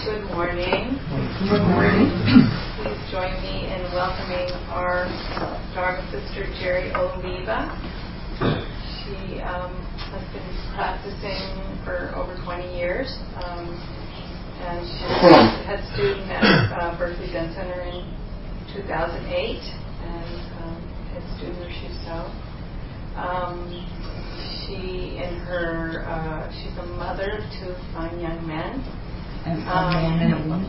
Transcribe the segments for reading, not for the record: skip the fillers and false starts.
Good morning. Good morning. Please join me in welcoming our Dharma sister, Jerry Oliva. She has been practicing for over 20 years, and she was a head student at Berkeley Zen Center in 2008, and head student of Shuso. She's a mother of two fine young men. And a man and a woman.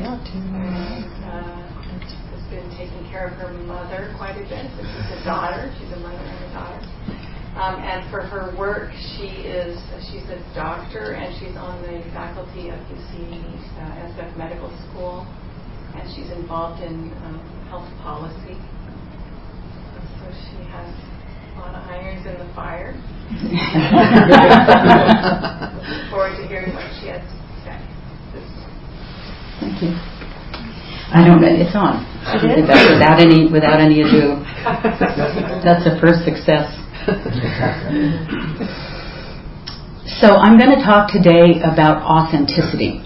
Has been taking care of her mother quite a bit. So she's a daughter. She's a mother and a daughter. And for her work, she's a doctor, and she's on the faculty of UC SF Medical School, and she's involved in health policy. So she has a lot of irons in the fire. Looking forward to hearing what she has to say. Thank you. I don't know. It's on. Without any ado. That's a first success. So I'm going to talk today about authenticity.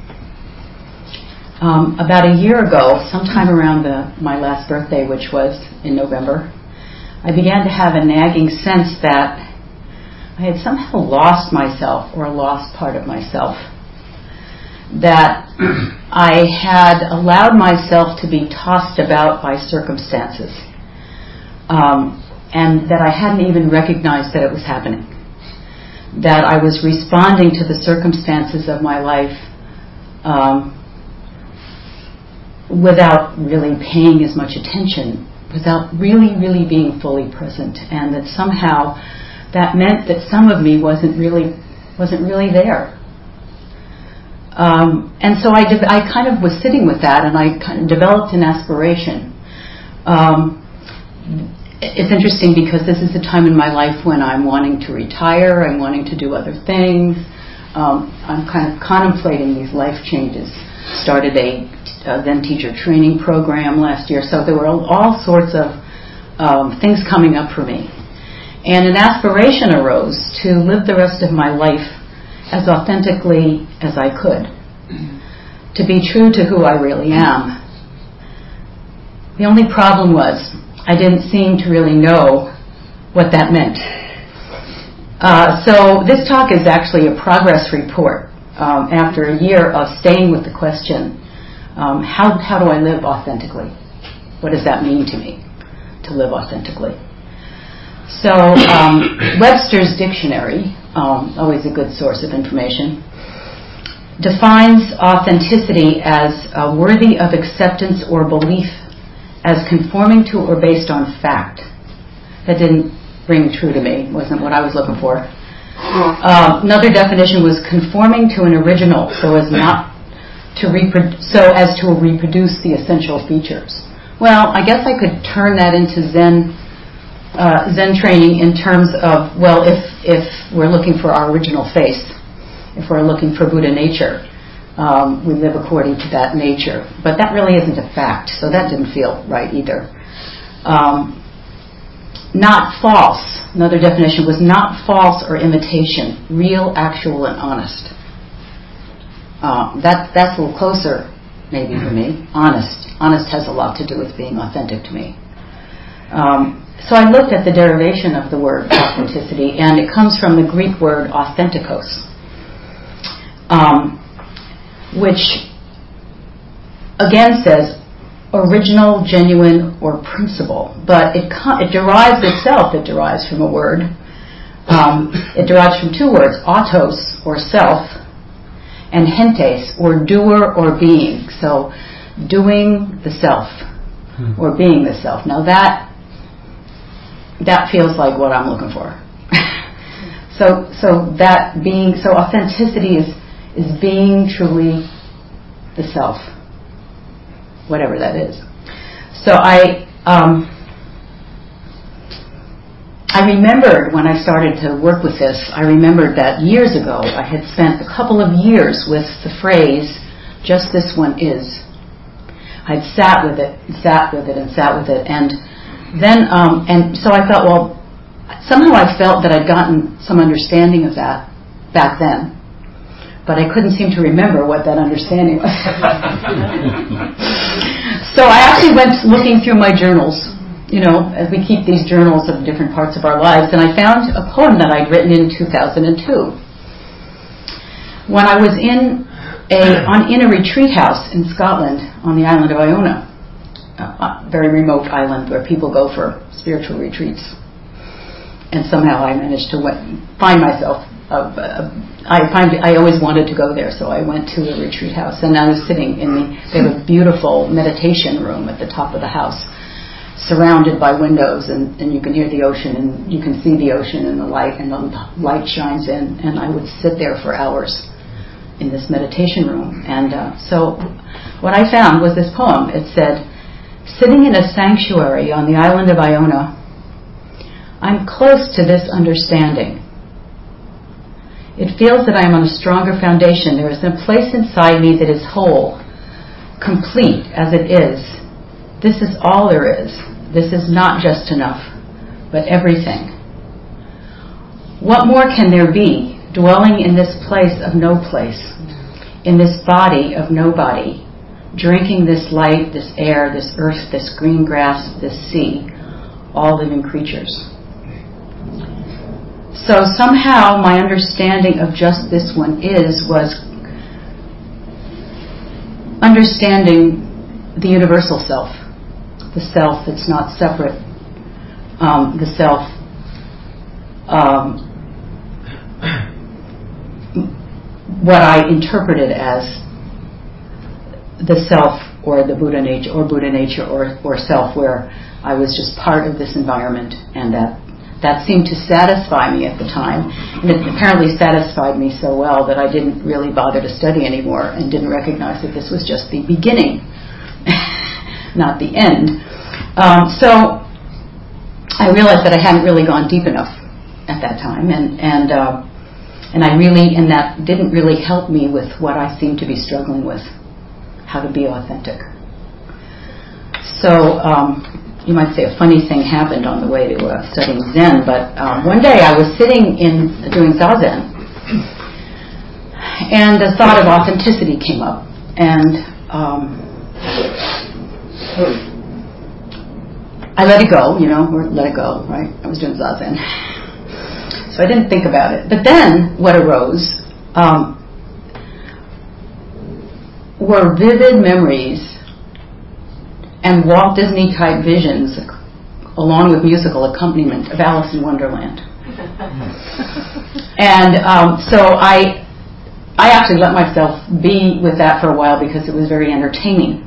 About a year ago, sometime around my last birthday, which was in November, I began to have a nagging sense that I had somehow lost myself or lost part of myself. That I had allowed myself to be tossed about by circumstances, and that I hadn't even recognized that it was happening. That I was responding to the circumstances of my life without really paying as much attention, without really being fully present, and that somehow that meant that some of me wasn't really there. And so I kind of was sitting with that, and I kind of developed an aspiration. It's interesting because this is a time in my life when I'm wanting to retire, I'm wanting to do other things. I'm kind of contemplating these life changes. Started a Zen teacher training program last year, so there were all sorts of things coming up for me. And an aspiration arose to live the rest of my life as authentically as I could, to be true to who I really am. The only problem was I didn't seem to really know what that meant. So this talk is actually a progress report after a year of staying with the question, how do I live authentically? What does that mean to me, to live authentically? So Webster's Dictionary, always a good source of information, defines authenticity as worthy of acceptance or belief, as conforming to or based on fact. That didn't ring true to me, wasn't what I was looking for. Another definition was conforming to an original so as to reproduce the essential features. Well, I guess I could turn that into Zen training in terms of, well, if we're looking for our original face, if we're looking for Buddha nature, we live according to that nature. But that really isn't a fact, so that didn't feel right either. Not false. Another definition was not false or imitation, real, actual, and honest. That's a little closer, maybe, for me. Honest. Honest has a lot to do with being authentic to me. So I looked at the derivation of the word authenticity, and it comes from the Greek word authentikos, which again says original, genuine, or principle. But it derives from a word. It derives from two words, autos, or self, and hentes, or doer or being. So doing the self, or being the self. Now that feels like what I'm looking for. So authenticity is being truly the self, whatever that is. So I remembered when I started to work with this, I remembered that years ago I had spent a couple of years with the phrase, just this one is. I'd sat with it, and then, and so I thought, well, somehow I felt that I'd gotten some understanding of that back then. but I couldn't seem to remember what that understanding was. So I actually went looking through my journals, as we keep these journals of different parts of our lives, and I found a poem that I'd written in 2002. When I was in a retreat house in Scotland on the island of Iona, a very remote island where people go for spiritual retreats. And somehow I managed to find myself. I always wanted to go there, so I went to a retreat house, and I was sitting they have a beautiful meditation room at the top of the house, surrounded by windows, and you can hear the ocean, and you can see the ocean, and the light shines in, and I would sit there for hours in this meditation room. And so what I found was this poem. It said, "Sitting in a sanctuary on the island of Iona, I'm close to this understanding. It feels that I am on a stronger foundation. There is a place inside me that is whole, complete as it is. This is all there is. This is not just enough, but everything. What more can there be, dwelling in this place of no place, in this body of nobody, drinking this light, this air, this earth, this green grass, this sea, all living creatures?" So somehow my understanding of just this one was understanding the universal self, the self that's not separate, the self what I interpreted as the self or the Buddha nature or self, where I was just part of this environment, and that seemed to satisfy me at the time, and it apparently satisfied me so well that I didn't really bother to study anymore and didn't recognize that this was just the beginning, not the end. So I realized that I hadn't really gone deep enough at that time, and that didn't really help me with what I seemed to be struggling with, how to be authentic. So you might say a funny thing happened on the way to studying Zen, but one day I was sitting doing Zazen, and the thought of authenticity came up, and I let it go, or let it go, right? I was doing Zazen. So I didn't think about it. But then what arose were vivid memories and Walt Disney type visions, along with musical accompaniment, of Alice in Wonderland. And so I actually let myself be with that for a while because it was very entertaining.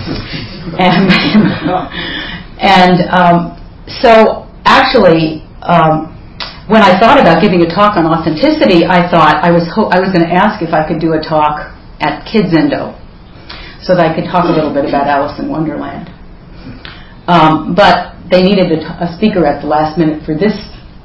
So actually, when I thought about giving a talk on authenticity, I thought I was going to ask if I could do a talk at Kids Endo, so that I could talk a little bit about Alice in Wonderland. But they needed a speaker at the last minute for this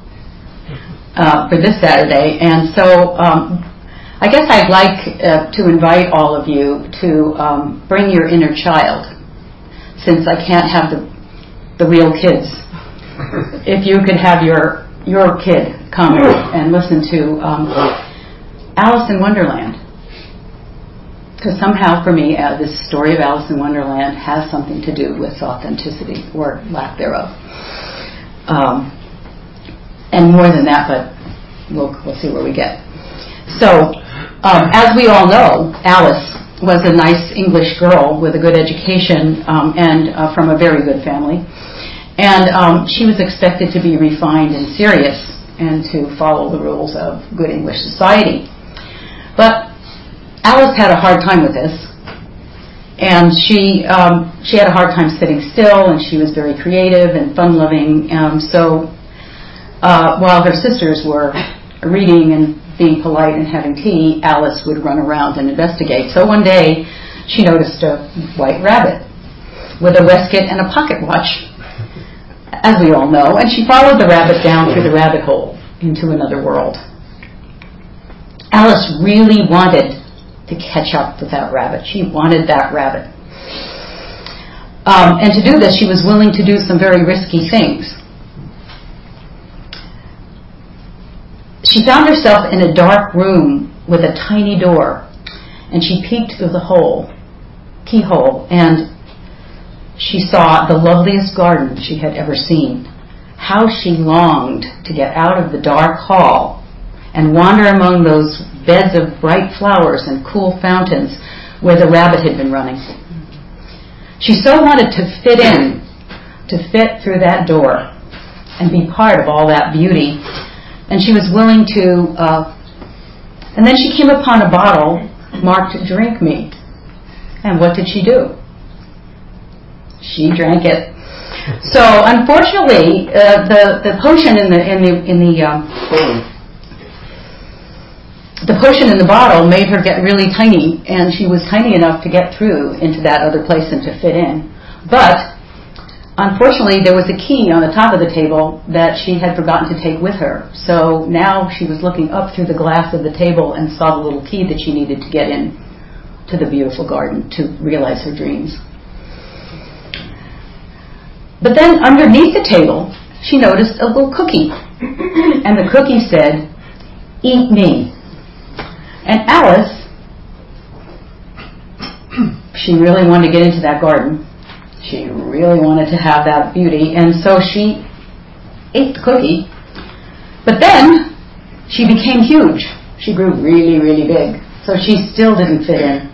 Saturday, and so I guess I'd like to invite all of you to bring your inner child, since I can't have the real kids. If you could have your kid come and listen to Alice in Wonderland. Because somehow for me, this story of Alice in Wonderland has something to do with authenticity, or lack thereof. And more than that, but we'll see where we get. So, as we all know, Alice was a nice English girl with a good education and from a very good family. And she was expected to be refined and serious and to follow the rules of good English society. But Alice had a hard time with this, and she had a hard time sitting still, and she was very creative and fun-loving. So while her sisters were reading and being polite and having tea, Alice would run around and investigate. So one day she noticed a white rabbit with a waistcoat and a pocket watch, as we all know, and she followed the rabbit down through the rabbit hole into another world. Alice really wanted to catch up with that rabbit. She wanted that rabbit. And to do this, she was willing to do some very risky things. She found herself in a dark room with a tiny door, and she peeked through the keyhole, and she saw the loveliest garden she had ever seen. How she longed to get out of the dark hall and wander among those beds of bright flowers and cool fountains where the rabbit had been running. She so wanted to fit through that door and be part of all that beauty. And she was willing to, and then she came upon a bottle marked "Drink Me." And what did she do? She drank it. So unfortunately, the potion the potion in the bottle made her get really tiny, and she was tiny enough to get through into that other place and to fit in. But unfortunately, there was a key on the top of the table that she had forgotten to take with her. So now she was looking up through the glass of the table and saw the little key that she needed to get in to the beautiful garden to realize her dreams. But then underneath the table, she noticed a little cookie. And the cookie said, "Eat me." And Alice, she really wanted to get into that garden. She really wanted to have that beauty. And so she ate the cookie. But then she became huge. She grew really, really big. So she still didn't fit in.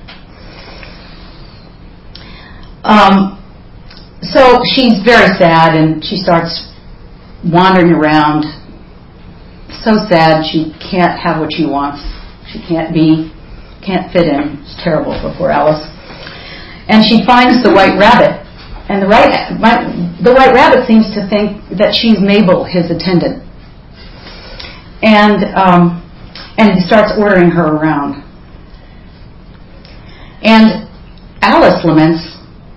So she's very sad, and she starts wandering around. So sad, she can't have what she wants. She can't fit in. It's terrible for poor Alice. And she finds the White Rabbit. And the White Rabbit seems to think that she's Mabel, his attendant. And he starts ordering her around. And Alice laments,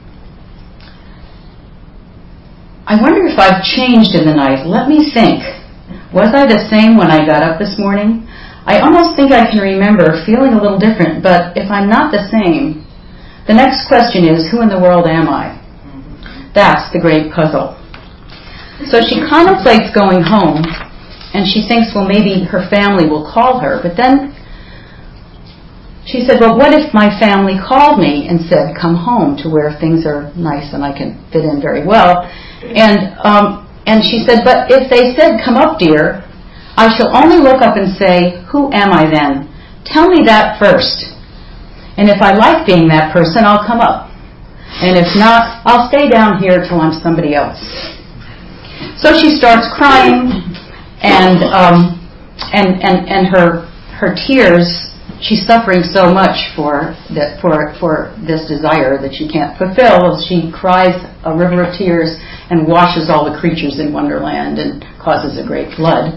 "I wonder if I've changed in the night. Let me think. Was I the same when I got up this morning? I almost think I can remember feeling a little different, but if I'm not the same, the next question is, who in the world am I?" That's the great puzzle. So she contemplates going home, and she thinks, well, maybe her family will call her. But then she said, well, what if my family called me and said, come home to where things are nice and I can fit in very well? And she said, but if they said, come up, dear, I shall only look up and say, who am I then? Tell me that first. And if I like being that person, I'll come up. And if not, I'll stay down here till I'm somebody else. So she starts crying, and her tears. She's suffering so much for this desire that she can't fulfill. She cries a river of tears and washes all the creatures in Wonderland and causes a great flood.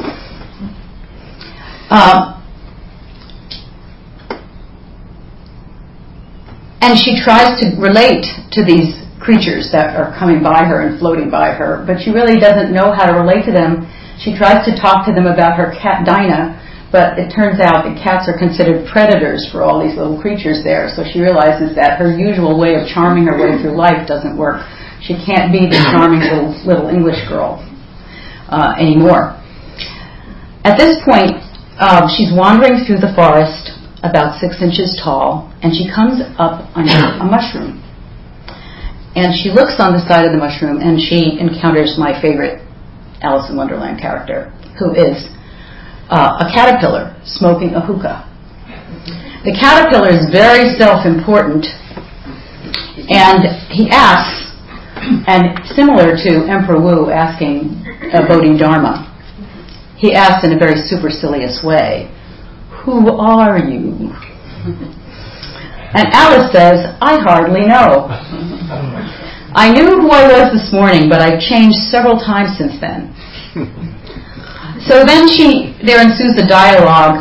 And she tries to relate to these creatures that are coming by her and floating by her, but she really doesn't know how to relate to them. She tries to talk to them about her cat Dinah, but it turns out that cats are considered predators for all these little creatures there, so she realizes that her usual way of charming her way through life doesn't work. She can't be the charming little English girl anymore. At this point, she's wandering through the forest, about 6 inches tall, and she comes up under a mushroom. And she looks on the side of the mushroom, and she encounters my favorite Alice in Wonderland character, who is a caterpillar smoking a hookah. The caterpillar is very self-important, and he asks, and similar to Emperor Wu asking Bodhidharma, he asks in a very supercilious way, who are you? And Alice says, I hardly know. I knew who I was this morning, but I've changed several times since then. So then there ensues a dialogue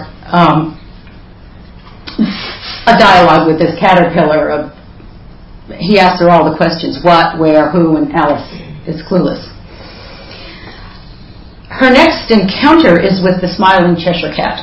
with this caterpillar. He asks her all the questions, what, where, who, and Alice is clueless. Her next encounter is with the smiling Cheshire Cat.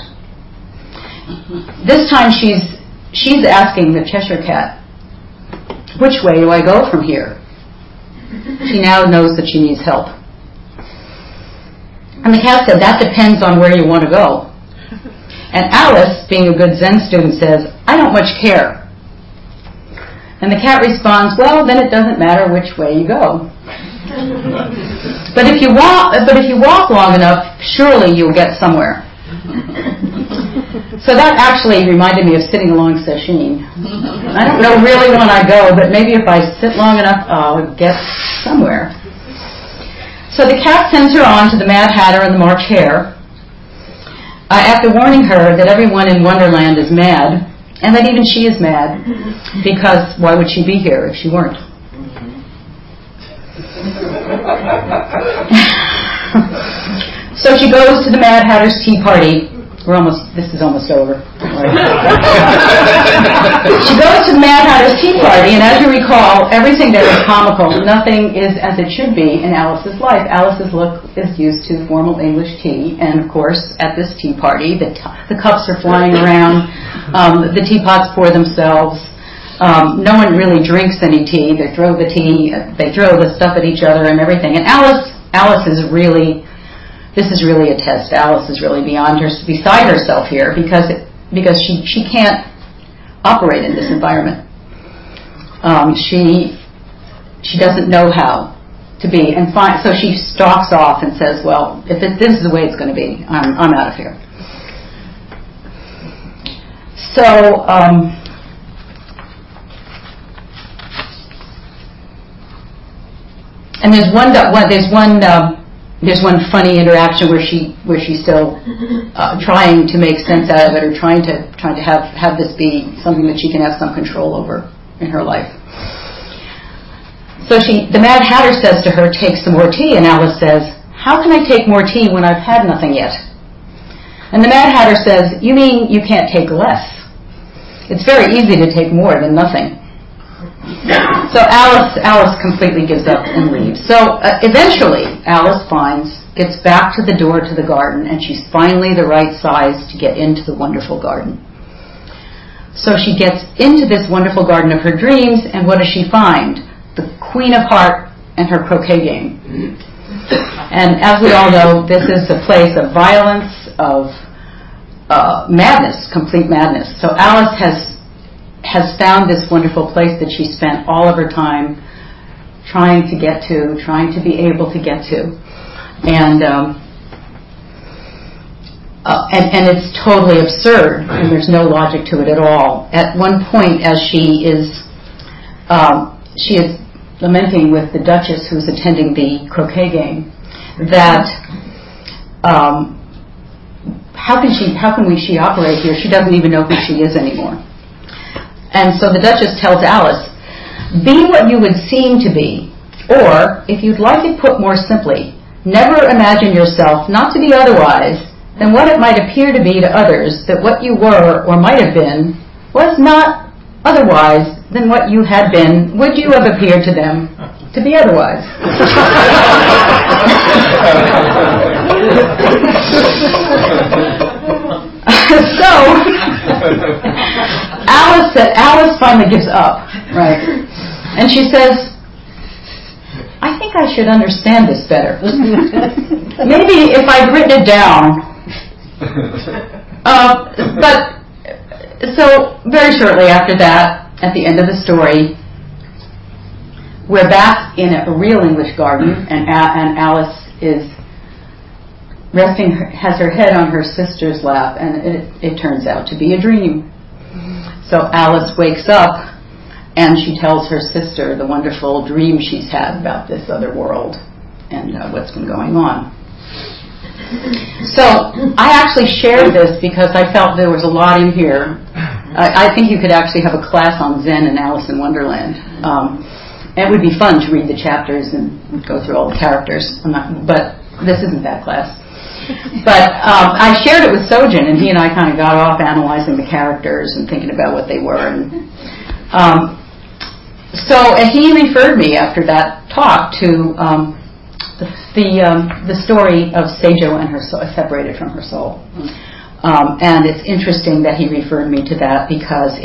This time she's asking the Cheshire Cat, which way do I go from here? She now knows that she needs help. And the cat said, that depends on where you want to go. And Alice, being a good Zen student, says, "I don't much care." And the cat responds, "Well, then it doesn't matter which way you go. But if you walk long enough, surely you'll get somewhere." So that actually reminded me of sitting along sesshin. I don't know really when I go, but maybe if I sit long enough, I'll get somewhere. So the cat sends her on to the Mad Hatter and the March Hare, after warning her that everyone in Wonderland is mad, and that even she is mad, because why would she be here if she weren't? So she goes to the Mad Hatter's tea party. This is almost over. She goes to the Mad Hatter's tea party, and as you recall, everything there is comical. Nothing is as it should be in Alice's life. Alice's look is used to formal English tea, and of course, at this tea party, the cups are flying around, the teapots pour themselves. No one really drinks any tea. They throw the stuff at each other and everything. And Alice is really. This is really a test. Alice is really beside herself here because she can't operate in this environment. She doesn't know how to be, and so she stalks off and says, "Well, if this is the way it's going to be, I'm out of here." So. And there's one funny interaction where she's still trying to make sense out of it, or trying to have this be something that she can have some control over in her life. So the Mad Hatter says to her, "Take some more tea," and Alice says, "How can I take more tea when I've had nothing yet?" And the Mad Hatter says, "You mean you can't take less? It's very easy to take more than nothing." So Alice completely gives up and leaves. So eventually Alice gets back to the door to the garden, and she's finally the right size to get into the wonderful garden. So she gets into this wonderful garden of her dreams, and what does she find? The Queen of Heart and her croquet game. And as we all know, this is a place of violence, of madness, complete madness. So Alice has found this wonderful place that she spent all of her time trying to be able to get to. And it's totally absurd, and there's no logic to it at all. At one point, as she is lamenting with the Duchess, who's attending the croquet game, that how can she operate here? She doesn't even know who she is anymore. And so the Duchess tells Alice, "Be what you would seem to be, or, if you'd like it put more simply, never imagine yourself not to be otherwise than what it might appear to be to others, that what you were or might have been was not otherwise than what you had been, would you have appeared to them to be otherwise." So Alice finally gives up, right? And she says, "I think I should understand this better. Maybe if I'd written it down." But so very shortly after that, at the end of the story, we're back in a real English garden, and Alice is has her head on her sister's lap, and it turns out to be a dream. So Alice wakes up, and she tells her sister the wonderful dream she's had about this other world and what's been going on. So I actually shared this because I felt there was a lot in here. I think you could actually have a class on Zen and Alice in Wonderland. It would be fun to read the chapters and go through all the characters. But this isn't that class. But I shared it with Sojin, and he and I kind of got off analyzing the characters and thinking about what they were. And so he referred me after that talk to the story of Seijo and her soul, separated from her soul. And it's interesting that he referred me to that because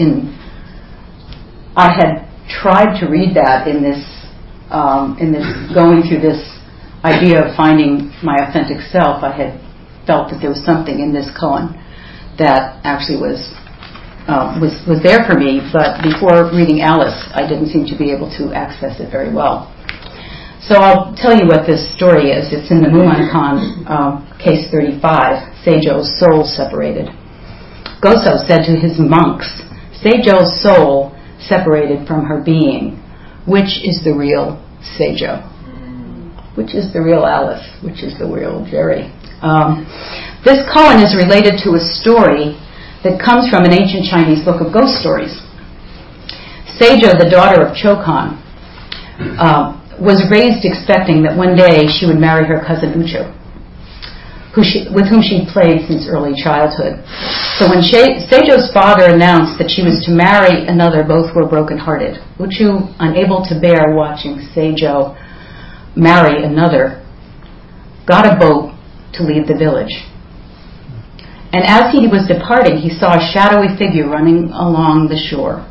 I had tried to read that in this going through this idea of finding my authentic self. I had felt that there was something in this koan that actually was there for me, but before reading Alice, I didn't seem to be able to access it very well. So I'll tell you what this story is. It's in the Mumonkan, case 35, Seijo's soul separated. Goso said to his monks, Seijo's soul separated from her being. Which is the real Seijo? Which is the real Alice? Which is the real Jerry? This koan is related to a story that comes from an ancient Chinese book of ghost stories. Seijo, the daughter of Chokan, was raised expecting that one day she would marry her cousin Uchu, with whom she played since early childhood. So when Seijo's father announced that she was to marry another, both were brokenhearted. Uchu, unable to bear watching Seijo marry another, got a boat to leave the village. And as he was departing, he saw a shadowy figure running along the shore.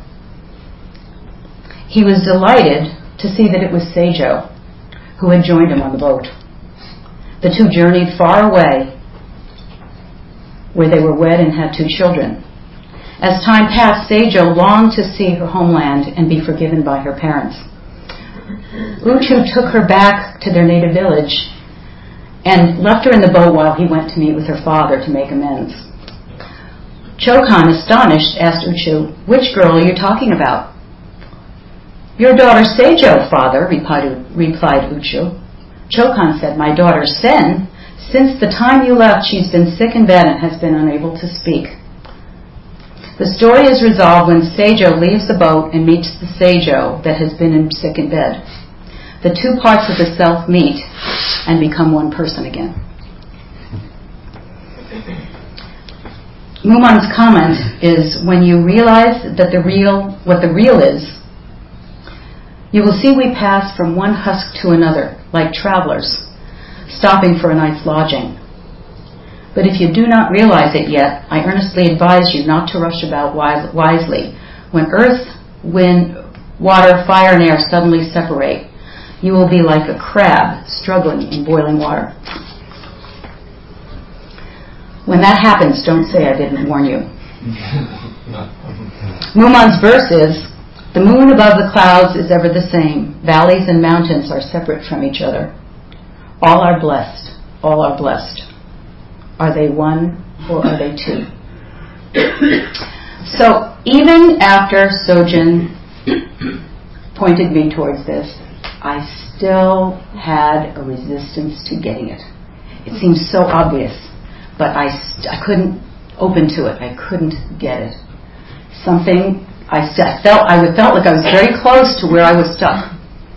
He was delighted to see that it was Seijo, who had joined him on the boat. The two journeyed far away, where they were wed and had 2 children. As time passed, Seijo longed to see her homeland and be forgiven by her parents. Uchu took her back to their native village and left her in the boat while he went to meet with her father to make amends. Chokan, astonished, asked Uchu, "Which girl are you talking about?" "Your daughter Seijo, father," replied Uchu. Chokan said, "My daughter Sen, since the time you left, she's been sick in bed and has been unable to speak." The story is resolved when Seijo leaves the boat and meets the Seijo that has been sick in bed. The 2 parts of the self meet and become one person again. Mumon's comment is, when you realize that what the real is, you will see we pass from one husk to another, like travelers, stopping for a night's lodging. But if you do not realize it yet, I earnestly advise you not to rush about wisely. When earth, wind, water, fire, and air suddenly separate, you will be like a crab struggling in boiling water. When that happens, don't say I didn't warn you. Mumon's verse is, the moon above the clouds is ever the same. Valleys and mountains are separate from each other. All are blessed. All are blessed. Are they one or are they 2? So even after Sojin pointed me towards this, I still had a resistance to getting it. It seemed so obvious, but I couldn't open to it. I couldn't get it. I felt like I was very close to where I was stuck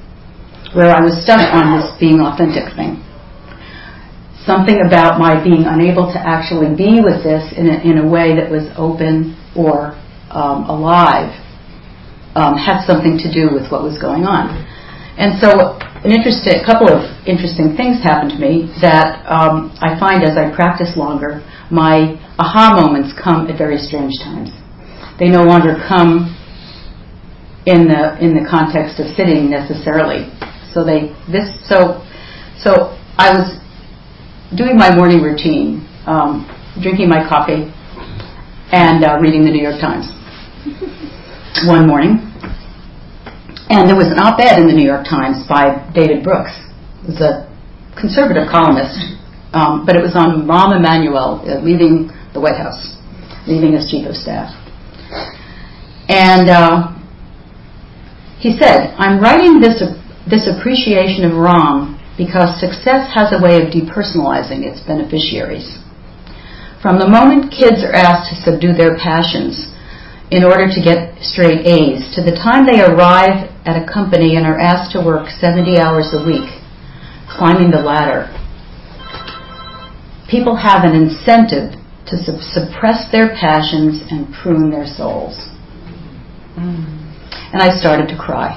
on this being authentic thing. Something about my being unable to actually be with this in a way that was open or alive had something to do with what was going on. And so a couple of interesting things happened to me that I find as I practice longer, my aha moments come at very strange times. They no longer come in the context of sitting necessarily. So I was doing my morning routine, drinking my coffee, and reading the New York Times one morning. And there was an op-ed in the New York Times by David Brooks. It was a conservative columnist, but it was on Rahm Emanuel leaving the White House, leaving as chief of staff. And he said, "I'm writing this appreciation of Rahm because success has a way of depersonalizing its beneficiaries. From the moment kids are asked to subdue their passions in order to get straight A's, to the time they arrive at a company and are asked to work 70 hours a week, climbing the ladder, people have an incentive to suppress their passions and prune their souls." And I started to cry.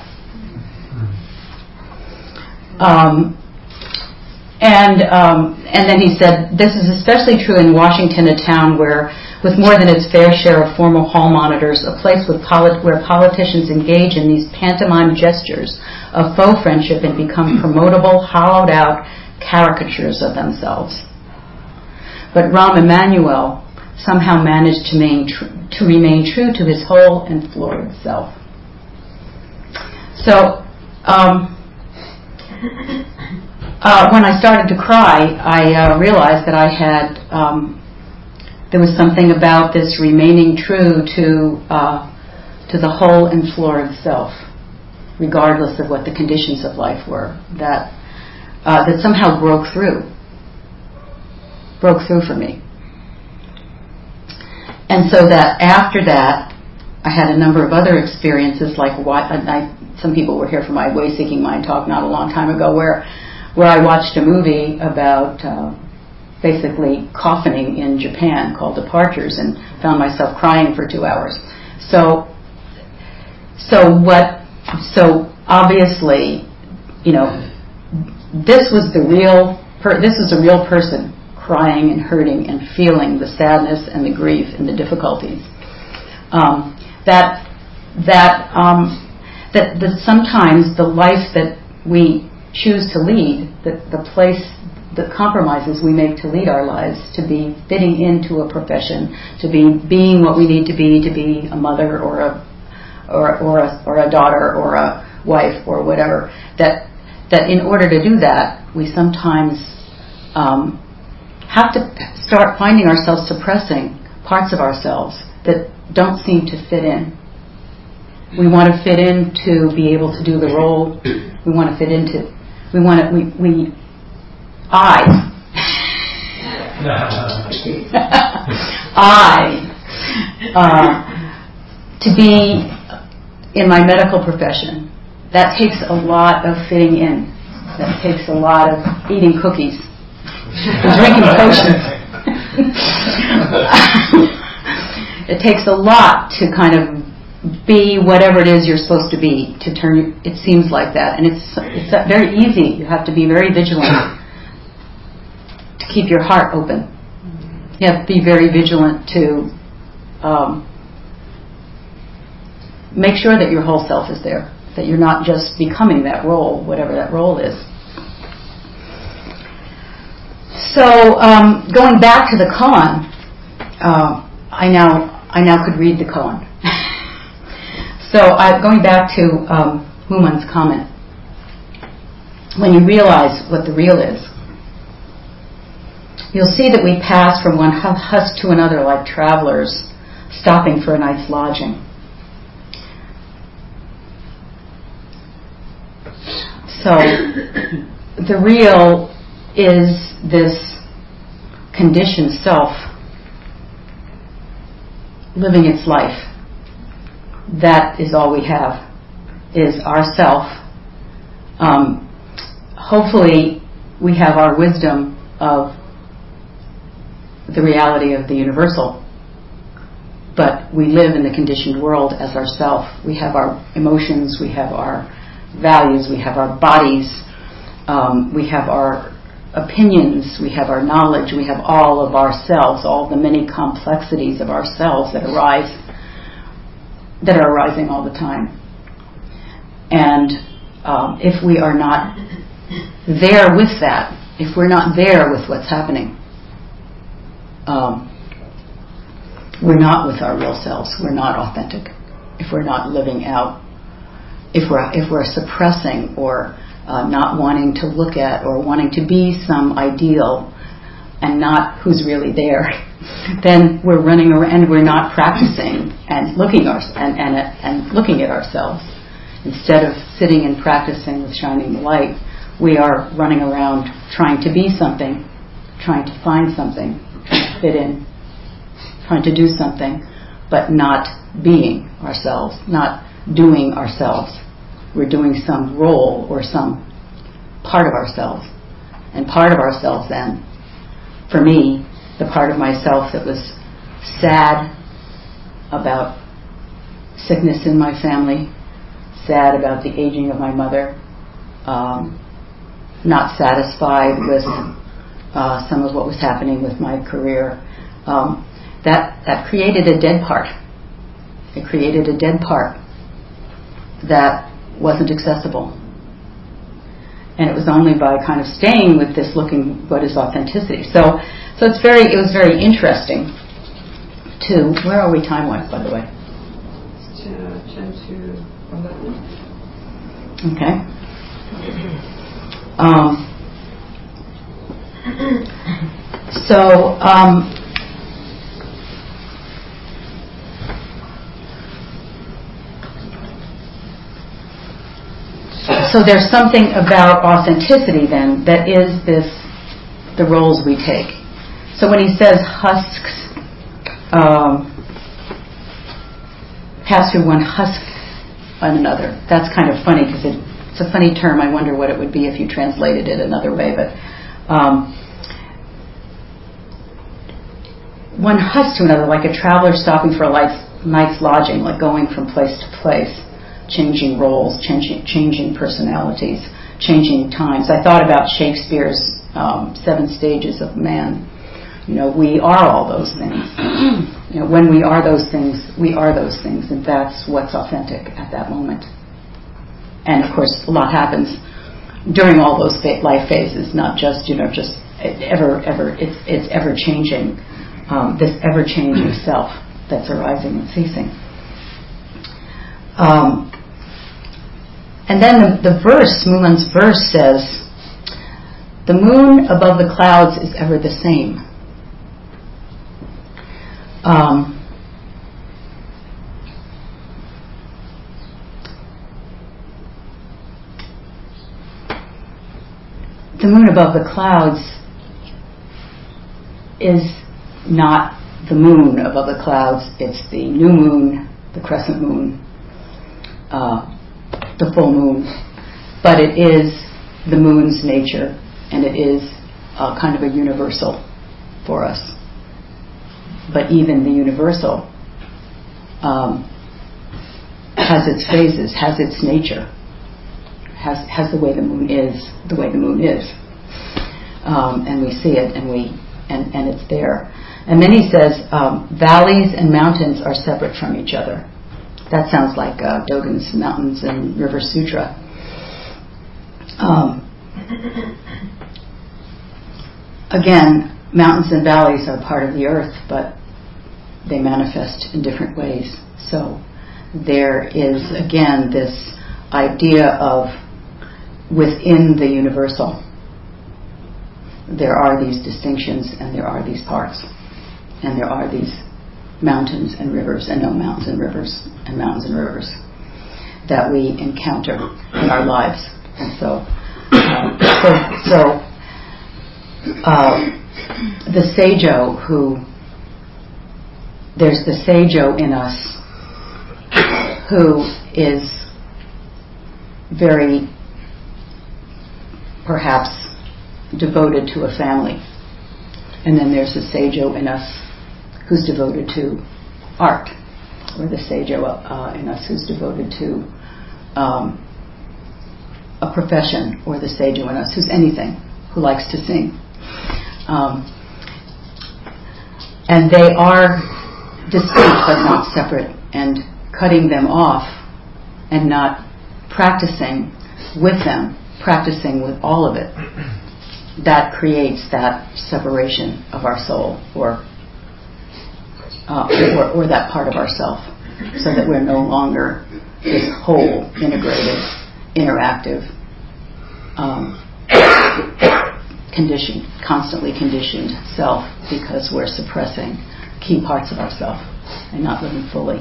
And then he said, "This is especially true in Washington, a town where, with more than its fair share of formal hall monitors, a place where politicians engage in these pantomime gestures of faux friendship and become promotable, hollowed-out caricatures of themselves. But Rahm Emanuel, somehow managed to remain true to his whole and florid self. So when I started to cry, I realized that I had there was something about this remaining true to the whole and florid self, regardless of what the conditions of life were, that somehow broke through for me. And so that after that, I had a number of other experiences, like some people were here for my Way Seeking Mind talk not a long time ago, where I watched a movie about basically coffining in Japan called Departures, and found myself crying for 2 hours. So obviously, this was a real person crying and hurting and feeling the sadness and the grief and the difficulties. That sometimes the life that we choose to lead, the compromises we make to lead our lives, to be fitting into a profession, to be being what we need to be a mother or a daughter or a wife or whatever, that in order to do that, we sometimes have to start finding ourselves suppressing parts of ourselves that don't seem to fit in. We want to fit in to be able to do the role. We want to fit into. To be in my medical profession, that takes a lot of fitting in. That takes a lot of eating cookies, drinking potions. It takes a lot to kind of be whatever it is you're supposed to be, to turn. It seems like that, and it's very easy. You have to be very vigilant to keep your heart open. You have to be very vigilant to make sure that your whole self is there, that you're not just becoming that role, whatever that role is. So going back to the koan, I now could read the koan. So going back to Human's comment, when you realize what the real is, you'll see that we pass from one husk to another like travelers stopping for a night's lodging. So the real is this conditioned self living its life. That is all we have, is ourself. Hopefully we have our wisdom of the reality of the universal, but we live in the conditioned world as ourself. We have our emotions, we have our values, we have our bodies, we have our opinions, we have our knowledge, we have all of ourselves, all the many complexities of ourselves that are arising all the time. And if we are not there with that, if we're not there with what's happening, we're not with our real selves. We're not authentic. If we're not living out, if we're suppressing or not wanting to look at or wanting to be some ideal and not who's really there, then we're running around and we're not practicing and looking at ourselves. Instead of sitting and practicing with shining the light, we are running around trying to be something, trying to find something, trying to fit in, trying to do something, but not being ourselves, not doing ourselves. We're doing some role or some part of ourselves. And part of ourselves then, for me, the part of myself that was sad about sickness in my family, sad about the aging of my mother, not satisfied with some of what was happening with my career, that created a dead part. It created a dead part that wasn't accessible. And it was only by kind of staying with this looking what is authenticity. So it was very interesting 2. Where are we time-wise, by the way? It's 10 to 11. Okay. So there's something about authenticity then that is the roles we take. So when he says husks, pass through one husk on another, that's kind of funny because it's a funny term. I wonder what it would be if you translated it another way. But one husk to another, like a traveler stopping for a night's lodging, like going from place to place, changing roles, changing personalities, changing times. I thought about Shakespeare's 7 stages of man. We are all those things. When we are those things, we are those things, and that's what's authentic at that moment. And of course, a lot happens during all those life phases, not just it's ever changing, this ever changing self that's arising and ceasing. And then the verse, Mulan's verse says, "The moon above the clouds is ever the same." The moon above the clouds is not the moon above the clouds. It's the new moon, the crescent moon, the full moon. But it is the moon's nature, and it is kind of a universal for us. But even the universal has its phases, has its nature, has the way the moon is, and we see it, and it's there. And then he says, valleys and mountains are separate from each other. That sounds like Dogen's Mountains and River Sutra. Again, mountains and valleys are part of the earth, but they manifest in different ways. So there is, again, this idea of within the universal, there are these distinctions and there are these parts. And there are these mountains and rivers and no mountains and rivers and mountains and rivers that we encounter in our lives. And so the Seijo there's the Seijo in us who is very, perhaps, devoted to a family. And then there's the Seijo in us who's devoted to art, or the Seijo in us who's devoted to a profession, or the Seijo in us who's anything, who likes to sing. And they are distinct but not separate, and cutting them off and not practicing with them, practicing with all of it, that creates that separation of our soul, or that part of ourself, so that we're no longer this whole, integrated, interactive, constantly conditioned self, because we're suppressing key parts of ourself and not living fully.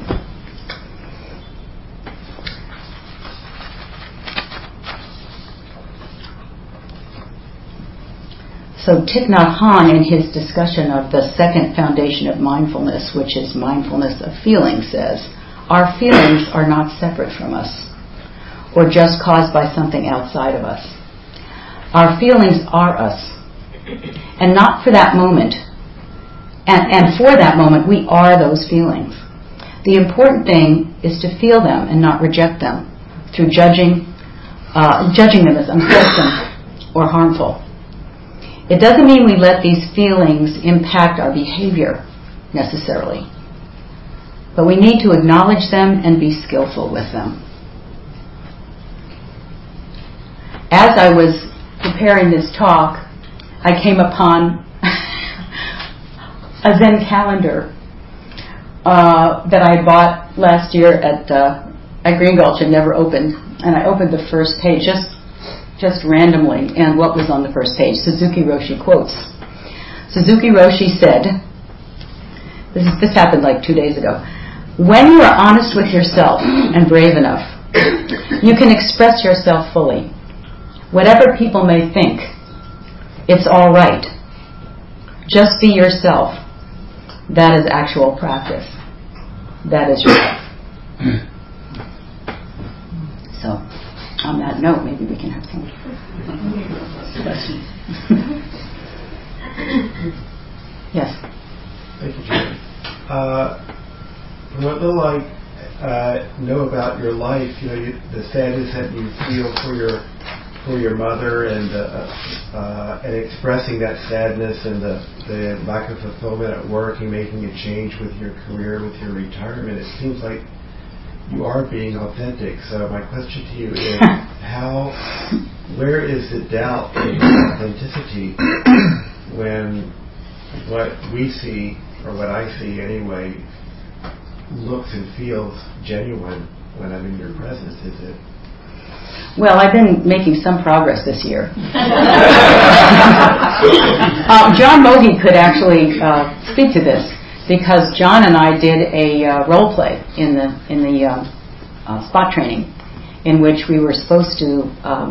So Thich Nhat Hanh, in his discussion of the second foundation of mindfulness, which is mindfulness of feeling, says, our feelings are not separate from us or just caused by something outside of us. Our feelings are us. And not for that moment. And for that moment, we are those feelings. The important thing is to feel them and not reject them through judging them as unwholesome or harmful. It doesn't mean we let these feelings impact our behavior necessarily, but we need to acknowledge them and be skillful with them. As I was preparing this talk, I came upon a Zen calendar that I bought last year at Green Gulch and never opened. And I opened the first page just randomly, and what was on the first page? Suzuki Roshi quotes. Suzuki Roshi said, this happened like 2 days ago, "When you are honest with yourself and brave enough, you can express yourself fully. Whatever people may think, it's all right. Just be yourself. That is actual practice. That is yourself." So, on that note, maybe we can have some questions. Yes. Thank you, Judy. What little I know about your life, the sadness that you feel for your mother, and expressing that sadness, and the lack of fulfillment at work, and making a change with your career, with your retirement, it seems like you are being authentic. So my question to you is, where is the doubt in authenticity when what we see, or what I see anyway, looks and feels genuine when I'm in your presence? Is it? Well, I've been making some progress this year. John Mogi could actually speak to this, because John and I did a role play in the spot training, in which we were supposed to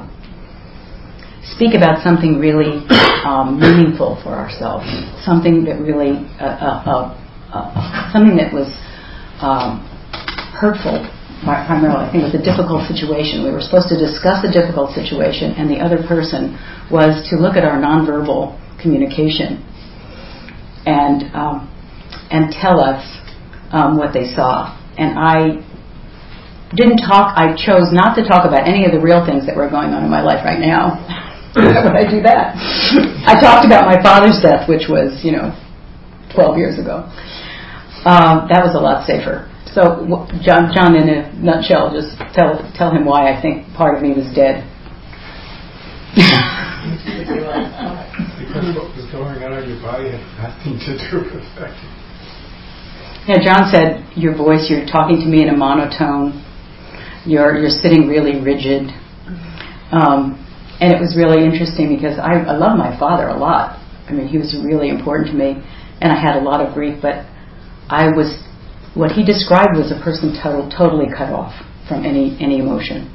speak about something really meaningful for ourselves, something that really something that was hurtful. Primarily, I think it was a difficult situation. We were supposed to discuss a difficult situation, and the other person was to look at our nonverbal communication and tell us what they saw. And I didn't talk. I chose not to talk about any of the real things that were going on in my life right now. Why would I do that? I talked about my father's death, which was 12 years ago. That was a lot safer. So, John, in a nutshell, just tell him why I think part of me was dead. Because what was going on in your body had nothing to do with that. Yeah, John said, your voice, you're talking to me in a monotone. You're sitting really rigid. And it was really interesting, because I love my father a lot. I mean, he was really important to me, and I had a lot of grief, but what he described was a person totally cut off from any emotion.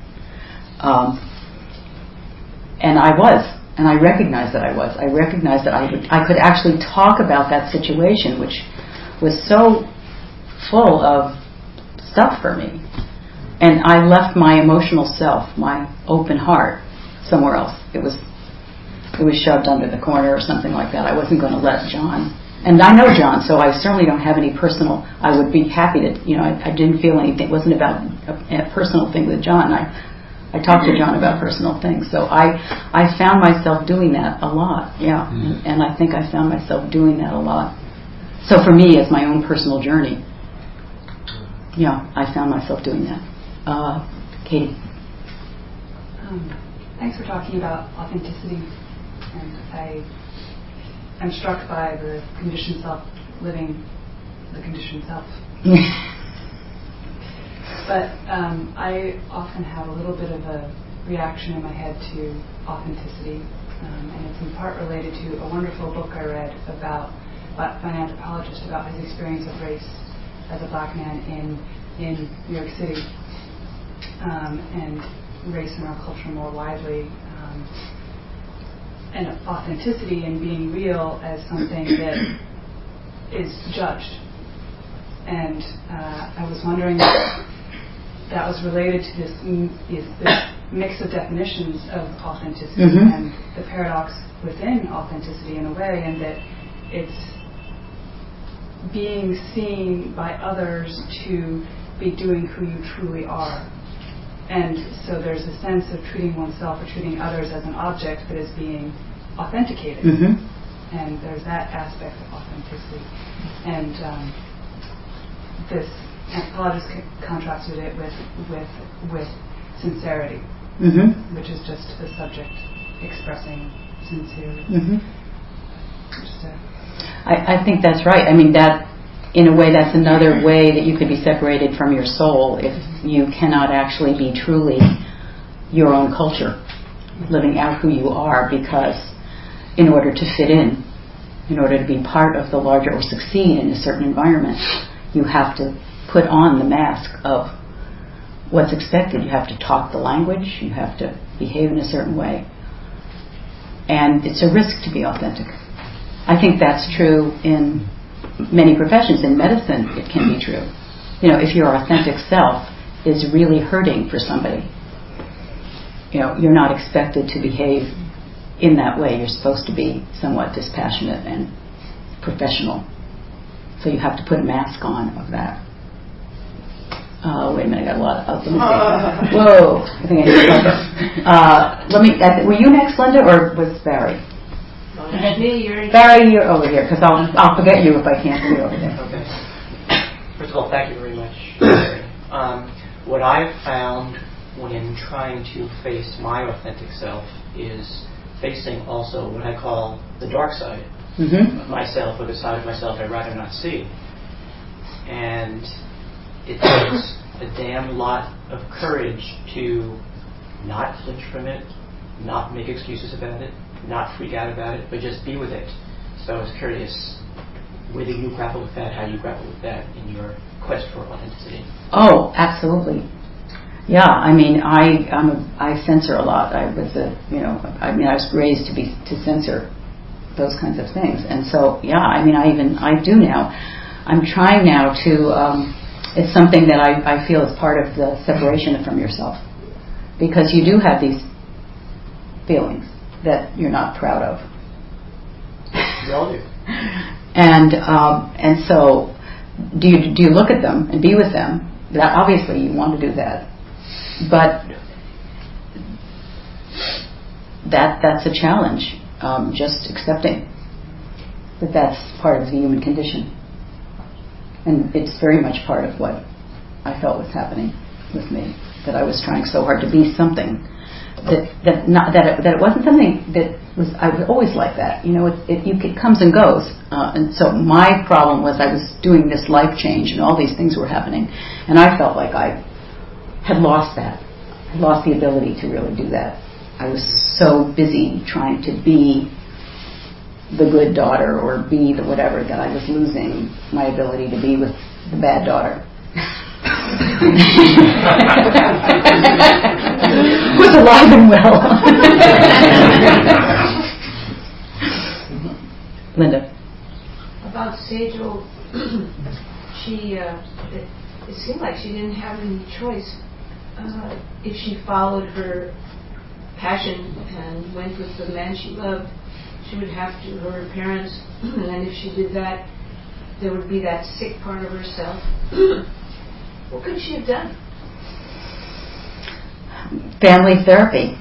And I was, and I recognized that I was. I recognized that I could actually talk about that situation, which was so full of stuff for me. And I left my emotional self, my open heart, somewhere else. It was shoved under the corner or something like that. I wasn't going to let John. And I know John, so I certainly don't have any personal. I would be happy to, I didn't feel anything. It wasn't about a personal thing with John. I talked to John about personal things. So I found myself doing that a lot. Yeah, and I think I found myself doing that a lot. So for me, as my own personal journey, I found myself doing that. Katie. Thanks for talking about authenticity, and I'm struck by the conditioned self living the conditioned self. But I often have a little bit of a reaction in my head to authenticity, and it's in part related to a wonderful book I read by an anthropologist about his experience of race as a black man in New York City, and race in our culture more widely. And authenticity and being real as something that is judged. And I was wondering if that was related to this mix of definitions of authenticity, and the paradox within authenticity in a way, and that it's being seen by others to be doing who you truly are. And so there's a sense of treating oneself or treating others as an object that is being authenticated. And there's that aspect of authenticity. And this anthropologist contrasted it with sincerity, which is just the subject expressing sincerely. I think that's right. I mean, that in a way, that's another way that you could be separated from your soul if you cannot actually be truly your own culture, living out who you are, because in order to fit in order to be part of the larger or succeed in a certain environment, you have to put on the mask of what's expected. You have to talk the language, you have to behave in a certain way. And it's a risk to be authentic. I think that's true in many professions. In medicine, it can be true. If your authentic self is really hurting for somebody, you're not expected to behave in that way. You're supposed to be somewhat dispassionate and professional. So you have to put a mask on of that. Wait a minute, I got a lot of... let me see. Whoa, I think I need to were you next, Linda, or was Barry? Barry, you're over here, because I'll forget you if I can't see you over there. Okay. First of all, thank you very much. What I've found when trying to face my authentic self is facing also what I call the dark side of myself, or the side of myself I'd rather not see. And it takes a damn lot of courage to not flinch from it, not make excuses about it, not freak out about it, but just be with it. So I was curious whether you grapple with that, how you grapple with that in your quest for authenticity. Oh, absolutely. Yeah, I mean, I censor a lot. I was I was raised to censor those kinds of things, and so yeah, I do now. I'm trying now to. It's something that I feel is part of the separation from yourself, because you do have these feelings that you're not proud of. We all do. And so, do you look at them and be with them? That obviously you want to do that, but that's a challenge. Just accepting that that's part of the human condition, and it's very much part of what I felt was happening with me. That I was trying so hard to be something that it wasn't something that was. I was always like that. It comes and goes. And so my problem was I was doing this life change and all these things were happening, and I felt like I had lost that. I lost the ability to really do that. I was so busy trying to be the good daughter or be the whatever that I was losing my ability to be with the bad daughter. Who's alive and well. Linda. About Sejal, it seemed like she didn't have any choice. If she followed her passion and went with the man she loved, she would have to, her parents, and if she did that, there would be that sick part of herself. What could she have done? Family therapy.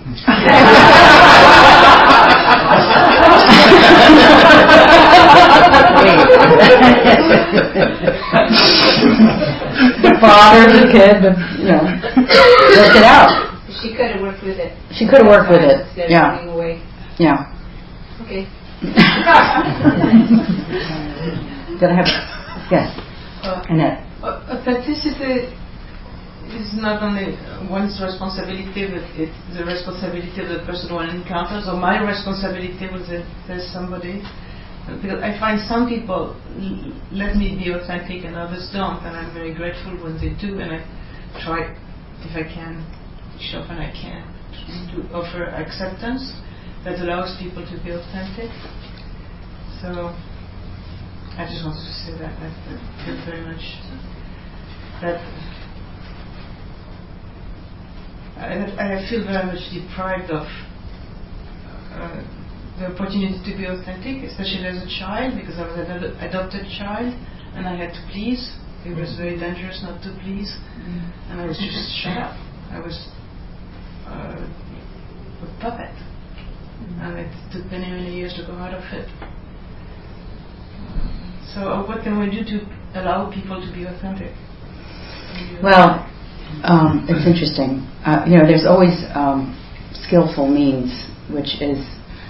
The father, the kid, work it out. She could have worked with it. She could have worked with it. Instead Yeah. of running away. Yeah. Okay. Did I have? Yes. Annette. Authenticity is not only one's responsibility, but it's the responsibility of the person one encounters, or my responsibility when there's somebody. Because I find some people let me be authentic and others don't, and I'm very grateful when they do, and I try, if I can, each often I can, to offer acceptance that allows people to be authentic. So I just wanted to say that I feel very much that I feel very much deprived of the opportunity to be authentic, especially as a child, because I was an adopted child and I had to please. It was very dangerous not to please, and I was just shut up. I was a puppet, and it took many, many years to go out of it. So what can we do to allow people to be authentic? Well, it's interesting. There's always skillful means, which is,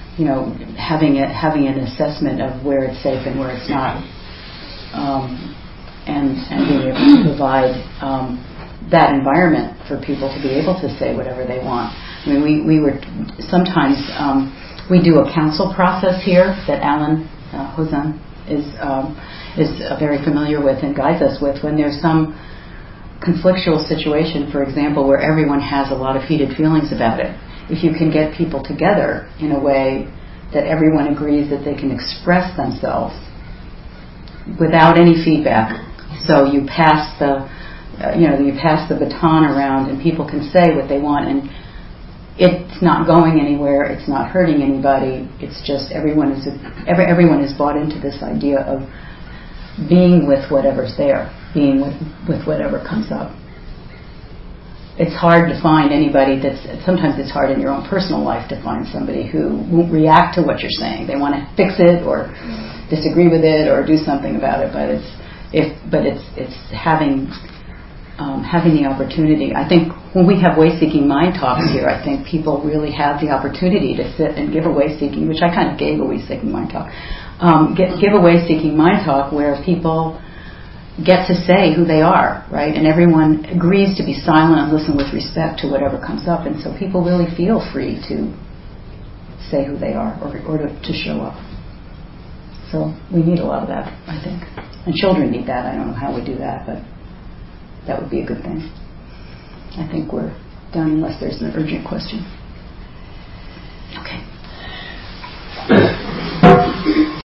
having an assessment of where it's safe and where it's not. and being able to provide that environment for people to be able to say whatever they want. I mean, we were sometimes we do a council process here that Alan Hozan is very familiar with and guides us with when there's some conflictual situation, for example, where everyone has a lot of heated feelings about it. If you can get people together in a way that everyone agrees that they can express themselves without any feedback, so you pass the baton around and people can say what they want, and it's not going anywhere, it's not hurting anybody, it's just everyone is bought into this idea of being with whatever's there, being with whatever comes up. It's hard to find anybody sometimes it's hard in your own personal life to find somebody who won't react to what you're saying. They want to fix it or disagree with it or do something about it, but it's having the opportunity. I think when we have way-seeking mind talks here, I think people really have the opportunity to sit and give a way-seeking, which I kind of gave a way-seeking mind talk, give a way-seeking mind talk where people get to say who they are, right? And everyone agrees to be silent and listen with respect to whatever comes up, and so people really feel free to say who they are or to show up. So we need a lot of that, I think. And children need that. I don't know how we do that, but that would be a good thing. I think we're done unless there's an urgent question.